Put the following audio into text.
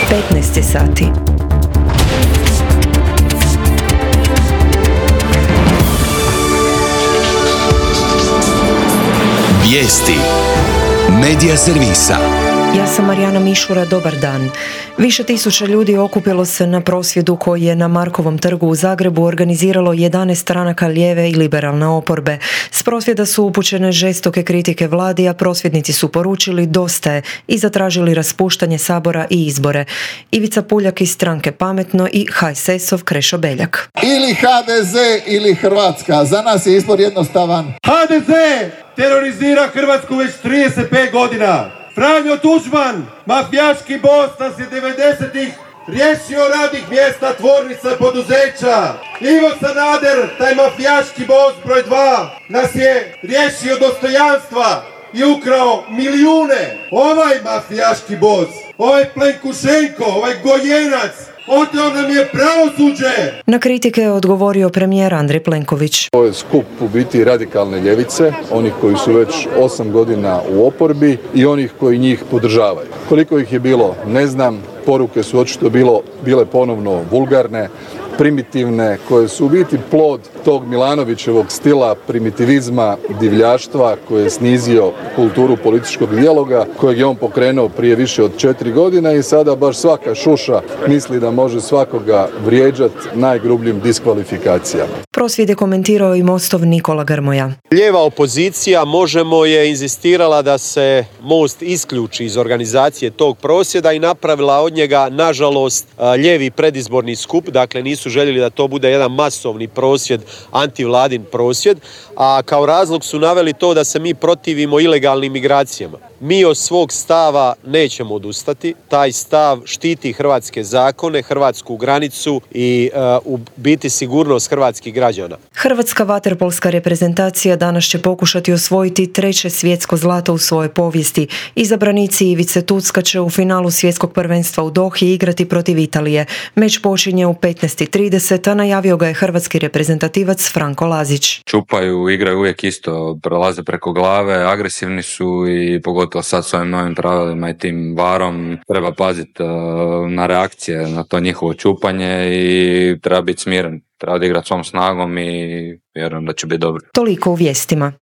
15 sati. Vijesti Medija servisa. Ja sam Marijana Mišura, dobar dan. Više tisuća ljudi okupilo se na prosvjedu koji je na Markovom trgu u Zagrebu organiziralo 11 stranaka lijeve i liberalne oporbe. S prosvjeda su upućene žestoke kritike vladi, a prosvjednici su poručili dosta je i zatražili raspuštanje Sabora i izbore. Ivica Puljak iz stranke Pametno i HSS-ov Krešo Beljak. Ili HDZ ili Hrvatska. Za nas je izbor jednostavan. HDZ terorizira Hrvatsku već 35 godina. Franjo Tuđman, mafijaški boss, nas je 90-ih riješio radnih mjesta, tvornica, poduzeća. Ivo Sanader, taj mafijaški boss broj 2, nas je riješio dostojanstva i ukrao milijune. Ovaj mafijaški boss, ovaj Plenkušenko, ovaj gojenac, oteo nam je pravosuđe. Na kritike je odgovorio premijer Andrej Plenković. Ovo je skup u biti radikalne ljevice, onih koji su već 8 godina u oporbi i onih koji njih podržavaju. Koliko ih je bilo, ne znam, poruke su očito bile ponovno vulgarne, primitivne, koje su u biti plod tog Milanovićevog stila primitivizma, divljaštva koje je snizio kulturu političkog dijaloga, kojeg je on pokrenuo prije više od 4 godine i sada baš svaka šuša misli da može svakoga vrijeđati najgrubljim diskvalifikacijama. Prosvjed je komentirao i Mostov Nikola Grmoja. Lijeva opozicija Možemo je inzistirala da se Most isključi iz organizacije tog prosvjeda i napravila od njega, nažalost, lijevi predizborni skup, dakle nisu željeli da to bude jedan masovni prosvjed, antivladin prosvjed, a kao razlog su naveli to da se mi protivimo ilegalnim migracijama. Mi od svog stava nećemo odustati, taj stav štiti hrvatske zakone, hrvatsku granicu i u biti sigurnost hrvatskih građana. Hrvatska vaterpolska reprezentacija danas će pokušati osvojiti 3. svjetsko zlato u svojoj povijesti. Izabranici Ivice Tucka će u finalu svjetskog prvenstva u Dohi igrati protiv Italije. Meč počinje u 15:30, a najavio ga je hrvatski reprezentativac Franko Lazić. Čupaju, igraju uvijek isto, prolaze preko glave, agresivni su i pogotovo sad s ovim novim pravilima i tim varom treba paziti na reakcije na to njihovo čupanje i treba biti smiren. Treba odigrati svom snagom i vjerujem da će biti dobro. Toliko u vijestima.